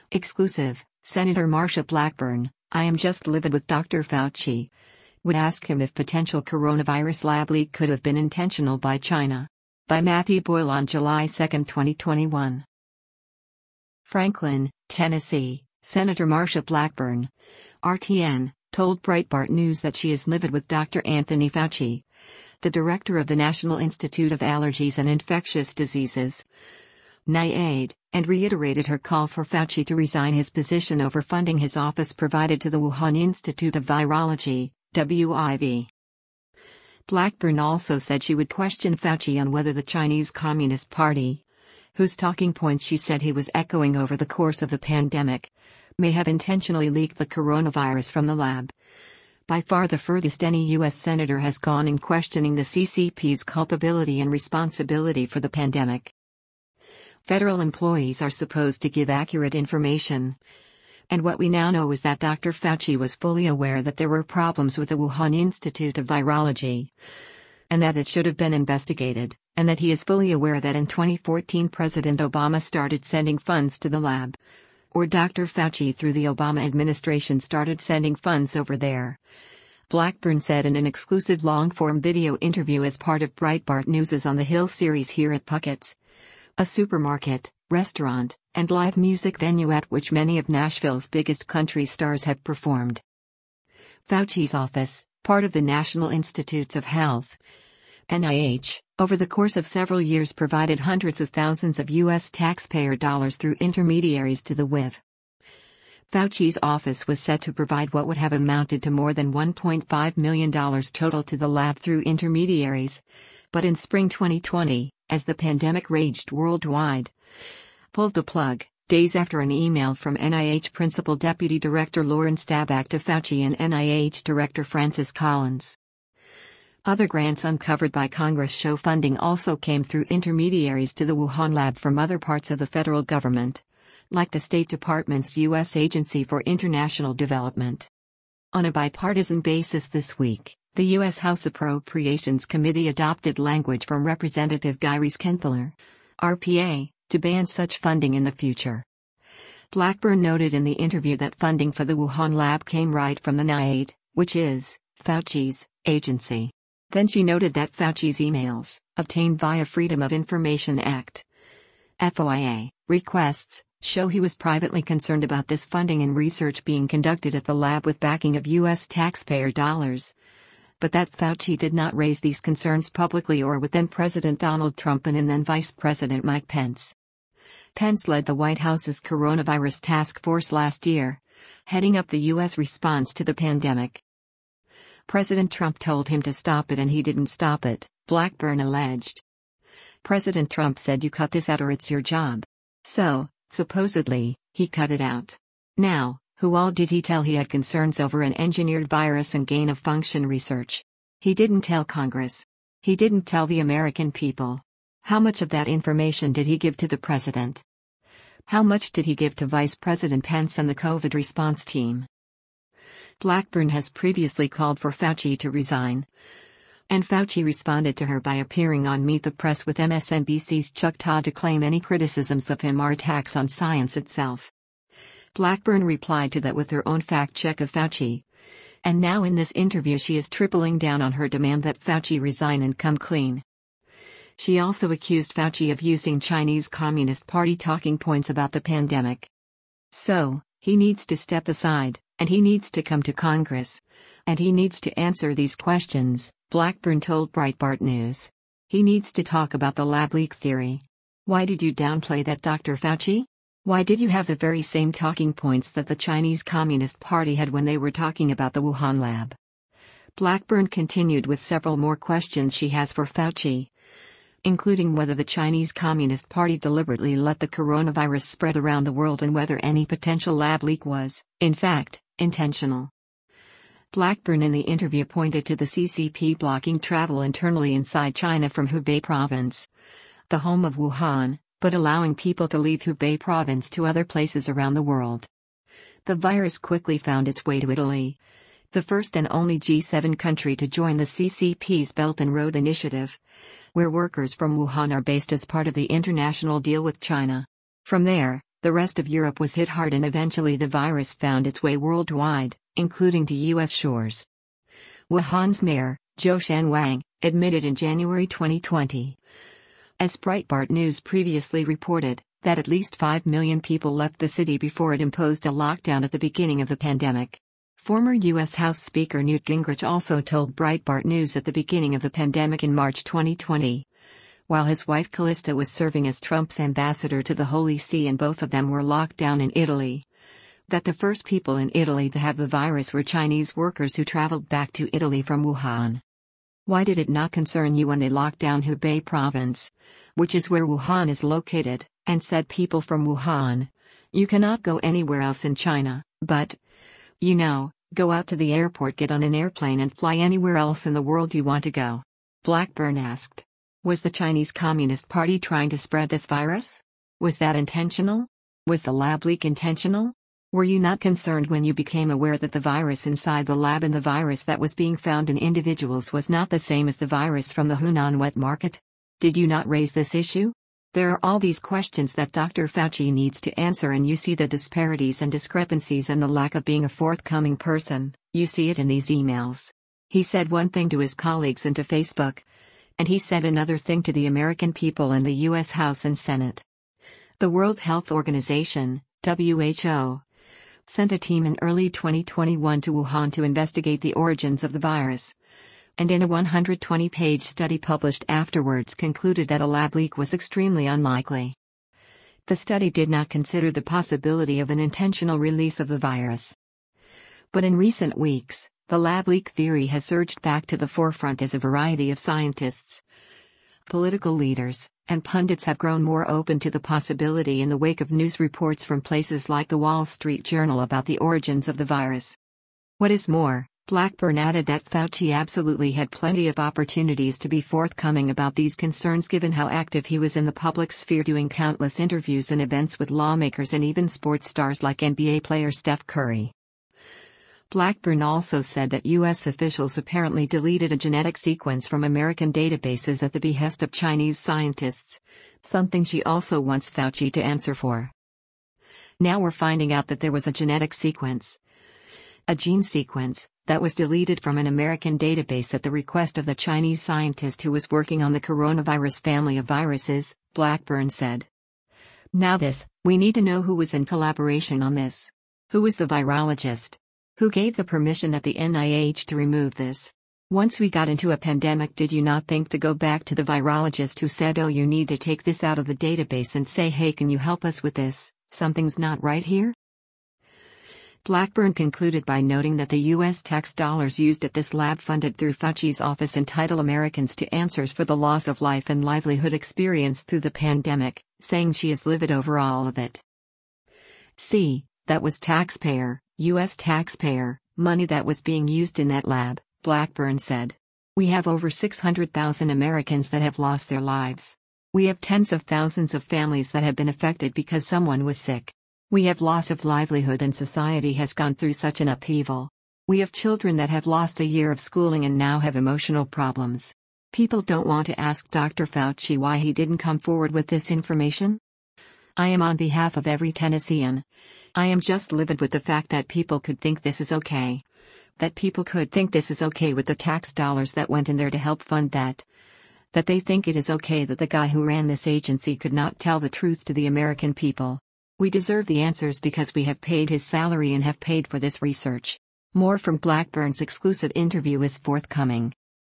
Exclusive, Senator Marsha Blackburn, I am just livid with Dr. Fauci. Would ask him if potential coronavirus lab leak could have been intentional by China. By Matthew Boyle on July 2, 2021. Franklin, Tennessee, Senator Marsha Blackburn, RTN, told Breitbart News that she is livid with Dr. Anthony Fauci, the director of the National Institute of Allergies and Infectious Diseases, NIAID, and reiterated her call for Fauci to resign his position over funding his office provided to the Wuhan Institute of Virology, WIV. Blackburn also said she would question Fauci on whether the Chinese Communist Party, whose talking points she said he was echoing over the course of the pandemic, may have intentionally leaked the coronavirus from the lab. By far the furthest any U.S. senator has gone in questioning the CCP's culpability and responsibility for the pandemic. Federal employees are supposed to give accurate information. And what we now know is that Dr. Fauci was fully aware that there were problems with the Wuhan Institute of Virology, and that it should have been investigated, and that he is fully aware that in 2014 President Obama started sending funds to the lab. Or Dr. Fauci through the Obama administration started sending funds over there. Blackburn said in an exclusive long-form video interview as part of Breitbart News' On the Hill series here at Puckett's, a supermarket, restaurant, and live music venue at which many of Nashville's biggest country stars have performed. Fauci's office, part of the National Institutes of Health, NIH, over the course of several years provided hundreds of thousands of U.S. taxpayer dollars through intermediaries to the WIV. Fauci's office was set to provide what would have amounted to more than $1.5 million total to the lab through intermediaries, but in spring 2020, as the pandemic raged worldwide, pulled the plug, days after an email from NIH Principal Deputy Director Lauren Stabak to Fauci and NIH Director Francis Collins. Other grants uncovered by Congress show funding also came through intermediaries to the Wuhan lab from other parts of the federal government, like the State Department's U.S. Agency for International Development. On a bipartisan basis this week, the U.S. House Appropriations Committee adopted language from Representative Guy Reese-Kenthaler, RPA, to ban such funding in the future. Blackburn noted in the interview that funding for the Wuhan lab came right from the NIAID, which is Fauci's agency. Then she noted that Fauci's emails, obtained via Freedom of Information Act (FOIA) requests, show he was privately concerned about this funding and research being conducted at the lab with backing of U.S. taxpayer dollars, but that Fauci did not raise these concerns publicly or with then-President Donald Trump and then Vice President Mike Pence. Pence led the White House's coronavirus task force last year, heading up the U.S. response to the pandemic. President Trump told him to stop it and he didn't stop it, Blackburn alleged. President Trump said you cut this out or it's your job. So, supposedly, he cut it out. Now, who all did he tell he had concerns over an engineered virus and gain-of-function research? He didn't tell Congress. He didn't tell the American people. How much of that information did he give to the president? How much did he give to Vice President Pence and the COVID response team? Blackburn has previously called for Fauci to resign, and Fauci responded to her by appearing on Meet the Press with MSNBC's Chuck Todd to claim any criticisms of him are attacks on science itself. Blackburn replied to that with her own fact-check of Fauci. And now in this interview she is tripling down on her demand that Fauci resign and come clean. She also accused Fauci of using Chinese Communist Party talking points about the pandemic. So, he needs to step aside, and he needs to come to Congress, and he needs to answer these questions, Blackburn told Breitbart News. He needs to talk about the lab leak theory. Why did you downplay that, Dr. Fauci? Why did you have the very same talking points that the Chinese Communist Party had when they were talking about the Wuhan lab? Blackburn continued with several more questions she has for Fauci, including whether the Chinese Communist Party deliberately let the coronavirus spread around the world and whether any potential lab leak was, in fact, intentional. Blackburn in the interview pointed to the CCP blocking travel internally inside China from Hubei province, the home of Wuhan, but allowing people to leave Hubei province to other places around the world. The virus quickly found its way to Italy, the first and only G7 country to join the CCP's Belt and Road Initiative, where workers from Wuhan are based as part of the international deal with China. From there, The rest of Europe was hit hard and eventually the virus found its way worldwide, including to U.S. shores. Wuhan's mayor, Zhoushan Wang, admitted in January 2020, as Breitbart News previously reported, that at least 5 million people left the city before it imposed a lockdown at the beginning of the pandemic. Former U.S. House Speaker Newt Gingrich also told Breitbart News at the beginning of the pandemic in March 2020, while his wife Callista was serving as Trump's ambassador to the Holy See and both of them were locked down in Italy, that the first people in Italy to have the virus were Chinese workers who traveled back to Italy from Wuhan. Why did it not concern you when they locked down Hubei province, which is where Wuhan is located, and said people from Wuhan, you cannot go anywhere else in China, but, go out to the airport, get on an airplane and fly anywhere else in the world you want to go? Blackburn asked. Was the Chinese Communist Party trying to spread this virus? Was that intentional? Was the lab leak intentional? Were you not concerned when you became aware that the virus inside the lab and the virus that was being found in individuals was not the same as the virus from the Hunan wet market? Did you not raise this issue? There are all these questions that Dr. Fauci needs to answer, and you see the disparities and discrepancies and the lack of being a forthcoming person. You see it in these emails. He said one thing to his colleagues and to Facebook, and he said another thing to the American people in the U.S. House and Senate. The World Health Organization, WHO, sent a team in early 2021 to Wuhan to investigate the origins of the virus, and in a 120-page study published afterwards concluded that a lab leak was extremely unlikely. The study did not consider the possibility of an intentional release of the virus. But in recent weeks, the lab leak theory has surged back to the forefront as a variety of scientists, political leaders, and pundits have grown more open to the possibility in the wake of news reports from places like the Wall Street Journal about the origins of the virus. What is more, Blackburn added that Fauci absolutely had plenty of opportunities to be forthcoming about these concerns given how active he was in the public sphere, doing countless interviews and events with lawmakers and even sports stars like NBA player Steph Curry. Blackburn also said that U.S. officials apparently deleted a genetic sequence from American databases at the behest of Chinese scientists, something she also wants Fauci to answer for. Now we're finding out that there was a genetic sequence, a gene sequence, that was deleted from an American database at the request of the Chinese scientist who was working on the coronavirus family of viruses, Blackburn said. Now we need to know who was in collaboration on this. Who was the virologist? Who gave the permission at the NIH to remove this? Once we got into a pandemic, did you not think to go back to the virologist who said, oh, you need to take this out of the database and say, hey, can you help us with this? Something's not right here? Blackburn concluded by noting that the U.S. tax dollars used at this lab funded through Fauci's office entitle Americans to answers for the loss of life and livelihood experienced through the pandemic, saying she is livid over all of it. See, that was taxpayer, U.S. taxpayer, money that was being used in that lab, Blackburn said. We have over 600,000 Americans that have lost their lives. We have tens of thousands of families that have been affected because someone was sick. We have loss of livelihood and society has gone through such an upheaval. We have children that have lost a year of schooling and now have emotional problems. People don't want to ask Dr. Fauci why he didn't come forward with this information. I am on behalf of every Tennessean. I am just livid with the fact that people could think this is okay. That people could think this is okay with the tax dollars that went in there to help fund that. That they think it is okay that the guy who ran this agency could not tell the truth to the American people. We deserve the answers because we have paid his salary and have paid for this research. More from Blackburn's exclusive interview is forthcoming.